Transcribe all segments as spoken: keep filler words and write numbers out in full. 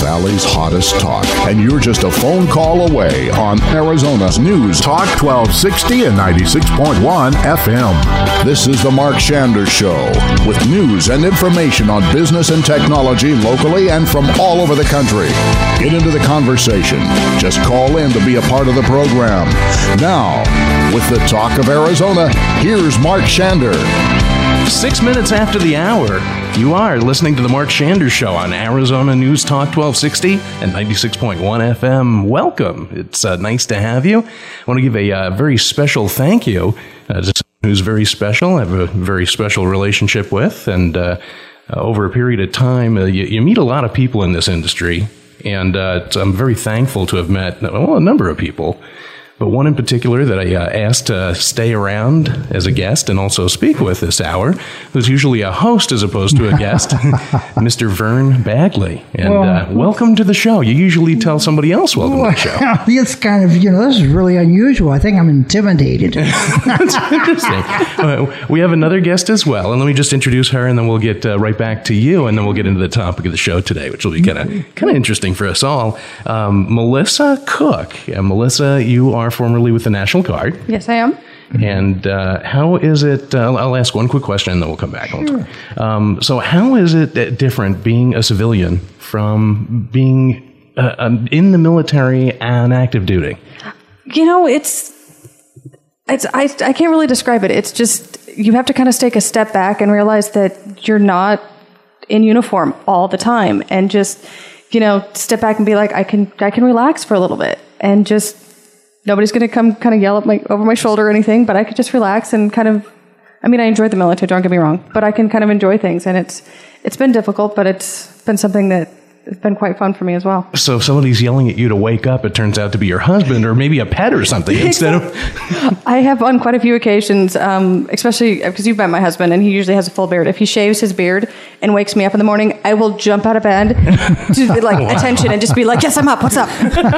Valley's hottest talk, and you're just a phone call away on Arizona's News Talk twelve sixty and ninety-six point one F M. This is the Mark Shander Show, with news and information on business and technology locally and from all over the country. Get into the conversation. Just call in to be a part of the program. Now, with the talk of Arizona, here's Mark Shander. Six minutes after the hour, you are listening to the Mark Shander Show on Arizona News Talk twelve sixty and ninety-six point one F M. Welcome. It's uh, nice to have you. I want to give a uh, very special thank you uh, to someone who's very special, I have a very special relationship with, and uh, uh, over a period of time, uh, you, you meet a lot of people in this industry, and uh, I'm very thankful to have met well, a number of people. But one in particular that I uh, asked to stay around as a guest and also speak with this hour, who's usually a host as opposed to a guest, Mister Vern Bagley. And well, uh, welcome to the show. You usually tell somebody else welcome well, to the show. It's kind of, you know, this is really unusual. I think I'm intimidated. That's interesting. Uh, we have another guest as well. And let me just introduce her, and then we'll get uh, right back to you, and then we'll get into the topic of the show today, which will be kind of kind of interesting for us all. Um, Melissa Cook. And Melissa, you are formerly with the National Guard. Yes, I am. And uh, how is it, uh, I'll ask one quick question and then we'll come back. Sure. Um, so how is it different being a civilian from being uh, um, in the military and active duty? You know, it's, it's I, I can't really describe it. It's just, you have to kind of take a step back and realize that you're not in uniform all the time, and just, you know, step back and be like, I can, I can relax for a little bit, and just, nobody's going to come kind of yell at my over my shoulder or anything, but I could just relax and kind of, I mean, I enjoyed the military, don't get me wrong, but I can kind of enjoy things, and it's it's been difficult, but it's been something that it's been quite fun for me as well. So if somebody's yelling at you to wake up, it turns out to be your husband or maybe a pet or something instead of... I have on quite a few occasions, um, especially because you've met my husband, and he usually has a full beard. If he shaves his beard and wakes me up in the morning, I will jump out of bed to like wow. attention and just be like, yes, I'm up. What's up?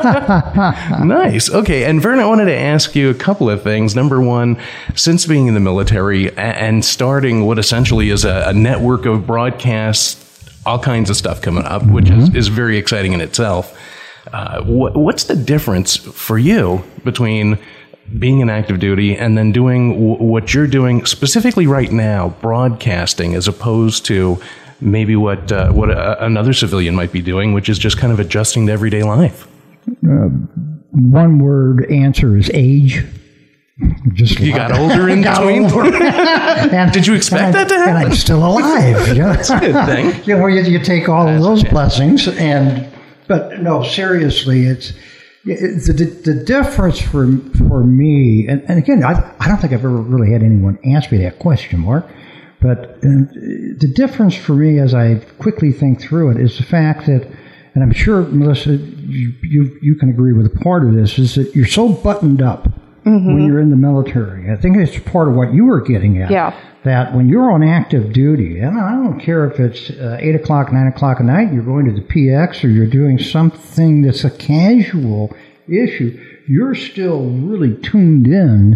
Nice. Okay. And Vern, I wanted to ask you a couple of things. Number one, since being in the military and starting what essentially is a, a network of broadcasts, all kinds of stuff coming up, which mm-hmm. is, is very exciting in itself. Uh, what, what's the difference for you between being in active duty and then doing w- what you're doing specifically right now, broadcasting, as opposed to maybe what uh, what a, another civilian might be doing, which is just kind of adjusting to everyday life? Uh, one word answer is age. Just you got older in between? and, Did you expect I, that to happen? And I'm still alive. You know? That's a good thing. You know, you, you take all That's of those blessings, and but no, seriously, it's, it's the, the difference for for me, and, and again, I, I don't think I've ever really had anyone ask me that question, Mark, but uh, the difference for me as I quickly think through it is the fact that, and I'm sure, Melissa, you, you, you can agree with a part of this, is that you're so buttoned up mm-hmm. when you're in the military. I think it's part of what you were getting at. Yeah. That when you're on active duty, and I don't care if it's uh, eight o'clock, nine o'clock at night, you're going to the P X or you're doing something that's a casual issue, you're still really tuned in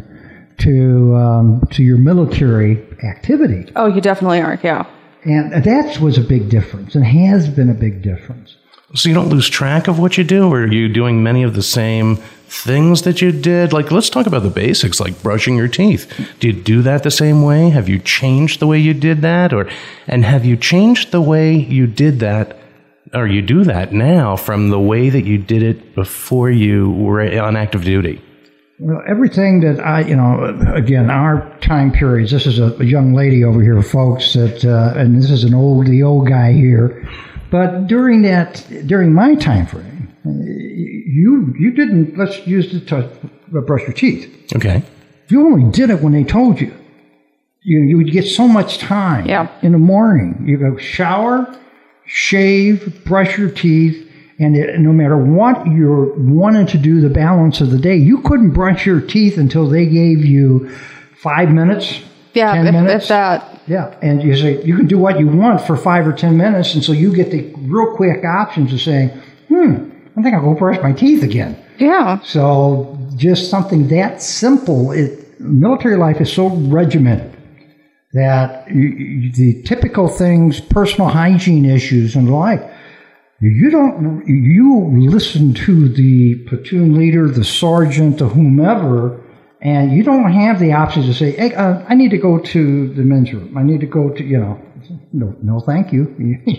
to um, to your military activity. Oh, you definitely are, yeah. And that was a big difference, and has been a big difference. So you don't lose track of what you do, or are you doing many of the same things that you did? Like, let's talk about the basics, like brushing your teeth. Do you do that the same way? Have you changed the way you did that? Or, and have you changed the way you did that, or you do that now from the way that you did it before you were on active duty? Well, everything that I, you know, again, our time periods, this is a, a young lady over here, folks, that, uh, and this is an old, the old guy here. But during that, during my time frame, you you didn't, let's use the to brush your teeth. Okay. You only did it when they told you. You you would get so much time yeah. in the morning. You go shower, shave, brush your teeth, and it, no matter what you're wanting to do the balance of the day, you couldn't brush your teeth until they gave you five minutes, yeah, ten if, minutes. if that. Yeah, and you say you can do what you want for five or ten minutes, and so you get the real quick options of saying, hmm, I think I'll go brush my teeth again. Yeah. So just something that simple. It, military life is so regimented that you, you, the typical things, personal hygiene issues and the like, You don't, you listen to the platoon leader, the sergeant, the whomever, and you don't have the option to say, hey, uh, I need to go to the men's room. I need to go to, you know, no, no thank you.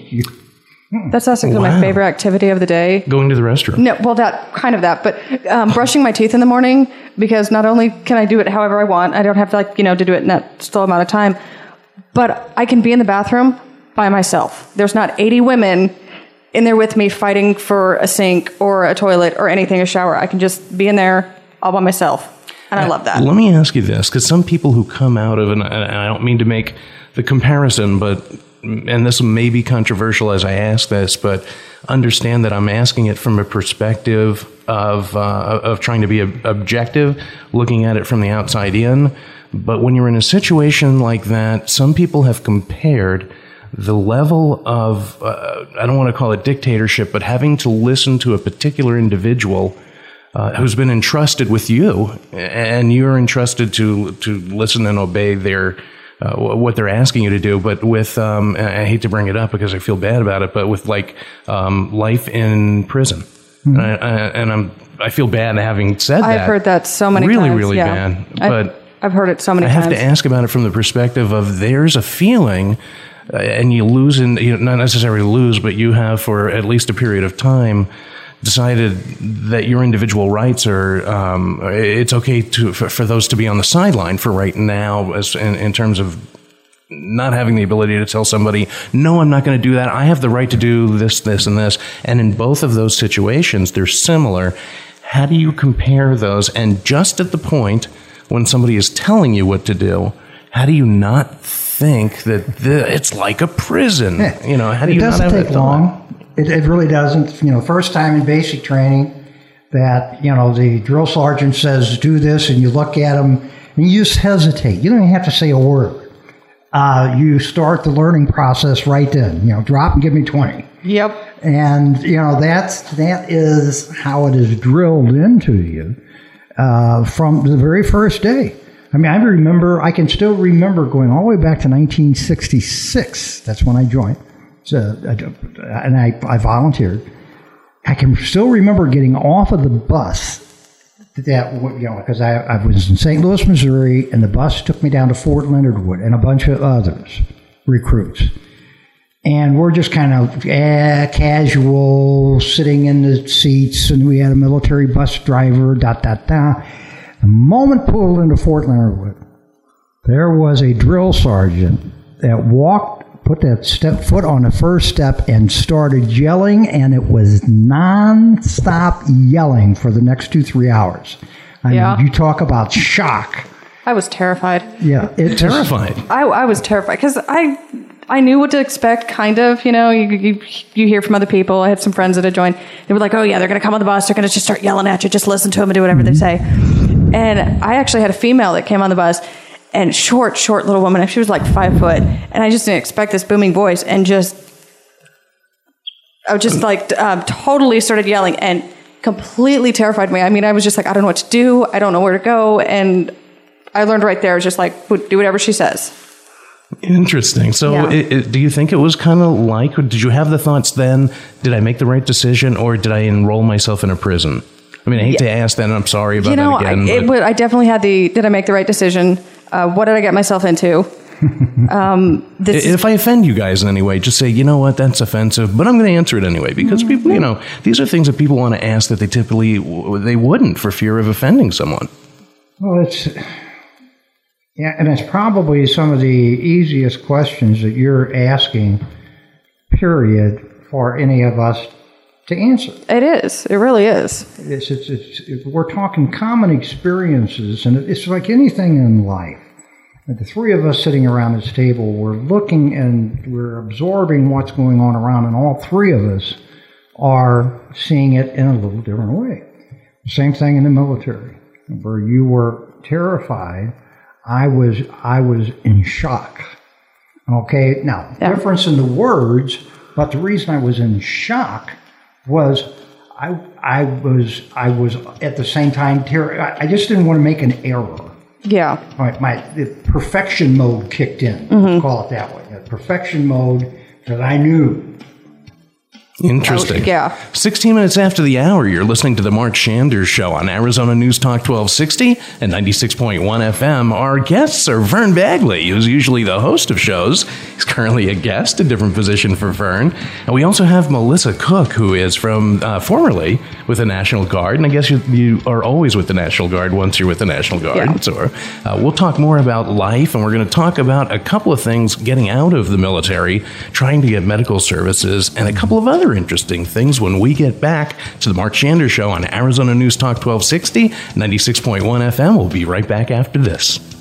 That's actually Wow. my favorite activity of the day. Going to the restroom. No, well, that kind of that, but um, brushing my teeth in the morning, because not only can I do it however I want, I don't have to, like, you know, to do it in that still amount of time, but I can be in the bathroom by myself. There's not eighty women in there with me fighting for a sink or a toilet or anything, a shower. I can just be in there all by myself. And I love that. Let me ask you this, because some people who come out of, and I don't mean to make the comparison, but, and this may be controversial as I ask this, but understand that I'm asking it from a perspective of uh, of trying to be ob- objective, looking at it from the outside in. But when you're in a situation like that, some people have compared the level of, uh, I don't want to call it dictatorship, but having to listen to a particular individual uh, who's been entrusted with you, and you're entrusted to, to listen and obey their, uh, what they're asking you to do. But with, um, I hate to bring it up because I feel bad about it, but with like um, life in prison. Mm-hmm. And, I, I, and I'm, I feel bad having said that. I've heard that so many really, times. Really, really yeah. bad. I've, But I've heard it so many I times. have to ask about it from the perspective of there's a feeling, uh, and you lose, in, you know, not necessarily lose, but you have for at least a period of time decided that your individual rights are, um, it's okay to for, for those to be on the sideline for right now, as in, in terms of not having the ability to tell somebody, no, I'm not going to do that. I have the right to do this, this, and this. And in both of those situations, they're similar. How do you compare those? And just at the point when somebody is telling you what to do, how do you not think that the, it's like a prison? Yeah. You know, how do it you doesn't not have take that long. It, it really doesn't. You know, first time in basic training that, you know, the drill sergeant says, do this, and you look at him and you just hesitate. You don't even have to say a word. Uh, you start the learning process right then. You know, drop and give me twenty. Yep. And, you know, that's, that is how it is drilled into you uh, from the very first day. I mean, I remember, I can still remember going all the way back to nineteen sixty-six. That's when I joined. So, and I, I volunteered. I can still remember getting off of the bus that, you know, because I, I was in Saint Louis, Missouri, and the bus took me down to Fort Leonard Wood and a bunch of others, recruits. And we're just kind of eh, casual, sitting in the seats, and we had a military bus driver, dot, dot, dot. The moment pulled into Fort Leonard Wood, there was a drill sergeant that walked, put that step foot on the first step and started yelling, and it was non-stop yelling for the next two, three hours. I Yeah. mean, you talk about shock. I was terrified. Yeah. It's terrified. I, I was terrified because I I knew what to expect, kind of. You know, you, you you hear from other people. I had some friends that had joined. They were like, oh, yeah, they're going to come on the bus. They're going to just start yelling at you. Just listen to them and do whatever they say. And I actually had a female that came on the bus, and short, short little woman. She was like five foot. And I just didn't expect this booming voice. And just, I was just like um, totally started yelling and completely terrified me. I mean, I was just like, I don't know what to do. I don't know where to go. And I learned right there, just like, do whatever she says. Interesting. So Yeah. it, it, do you think it was kind of like, did you have the thoughts then, did I make the right decision, or did I enroll myself in a prison? I mean, I hate to ask that, and I'm sorry about You know, that again. I, it, but- would- I definitely had the, did I make the right decision? Uh, what did I get myself into? um, this is, if I offend you guys in any way, just say, you know what, that's offensive, but I'm going to answer it anyway, because people, you know, these are things that people want to ask that they typically, they wouldn't for fear of offending someone. Well, it's, yeah, and it's probably some of the easiest questions that you're asking, period, for any of us to answer. it is. It really is. It's, it's, it's, it, we're talking common experiences, and it's like anything in life. The three of us sitting around this table, we're looking and we're absorbing what's going on around, and all three of us are seeing it in a little different way. Same thing in the military, where you were terrified. I was I was in shock. Okay, now, Yeah. difference in the words, but the reason I was in shock was I I was I was at the same time terror. I I just didn't want to make an error. Yeah. All right, my the perfection mode kicked in. Let's call it that way. The perfection mode that I knew Interesting. Oh, yeah. sixteen minutes after the hour, you're listening to the Mark Shanders Show on Arizona News Talk twelve sixty and ninety-six point one F M. Our guests are Vern Bagley, who's usually the host of shows. He's currently a guest, a different position for Vern. And we also have Melissa Cook, who is from uh, formerly with the National Guard. And I guess you, you are always with the National Guard once you're with the National Guard. Yeah. So uh, we'll talk more about life, and we're going to talk about a couple of things getting out of the military, trying to get medical services, and a couple of other interesting things when we get back to the Mark Shanders Show on Arizona News Talk twelve sixty, ninety-six point one F M. We'll be right back after this.